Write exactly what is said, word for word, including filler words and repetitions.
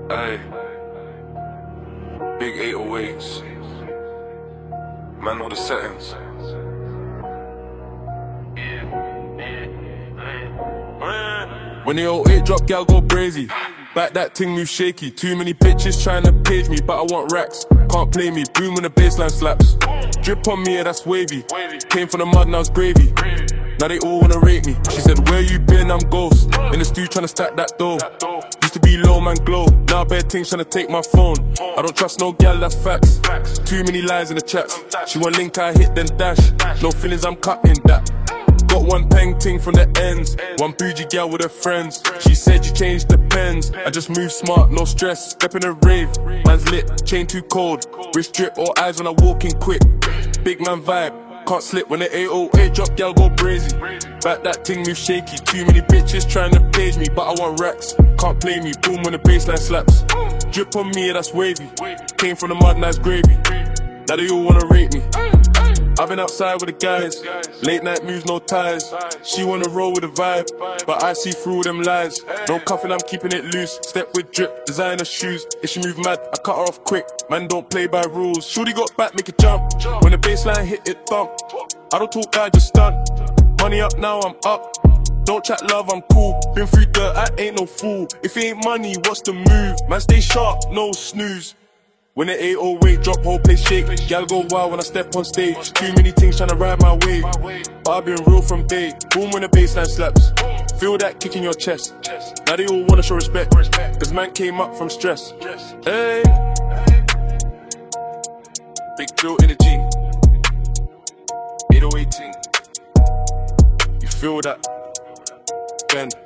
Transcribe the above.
Aye. Big eight oh eights. Man know the settings. When the oh eight drop, gal go brazy. Back that ting move shaky. Too many bitches trying to page me, but I want racks. Can't play me, boom when the baseline slaps. Drip on me, yeah, that's wavy. Came from the mud, now it's gravy. Now they all wanna rate me. She said, where you been? I'm ghost. In the stew trying to stack that dough. Used to be low, man, glow. Now bad things trying to take my phone. I don't trust no gal, that's facts. Too many lies in the chats. She want link, I hit, then dash. No feelings, I'm cutting that. Got one peng ting from the ends. One bougie gal with her friends. She said you changed the pens. I just move smart, no stress. Step in a rave, man's lit, chain too cold. Wrist drip, all eyes when I walk in quick. Big man vibe, can't slip when the eight oh eight drop, gal go brazy. Back that ting move shaky. Too many bitches trying to page me, but I want racks. Can't play me, boom when the baseline slaps. Drip on me, yeah, that's wavy. Came from the mud, nice gravy. Now they all wanna rate me. I've been outside with the guys, late night moves, no ties. She wanna roll with the vibe, but I see through them lies. No cuffing, I'm keeping it loose. Step with drip, designer shoes. If she move mad, I cut her off quick. Man don't play by rules. Shorty got back, make it jump. When the baseline hit, it thump. I don't talk, I just stunt. Money up now, I'm up. Don't chat love, I'm cool. Been through dirt, I ain't no fool. If it ain't money, what's the move? Man stay sharp, no snooze. When the eight oh eight drop, whole place shake. Gal go wild when I step on stage. Too many things tryna ride my wave, but I've been real from day. Boom when the baseline slaps. Feel that kick in your chest. Now they all wanna show respect, cause man came up from stress. Hey, big drill in the G. eight oh eight ting. You feel that? Ben.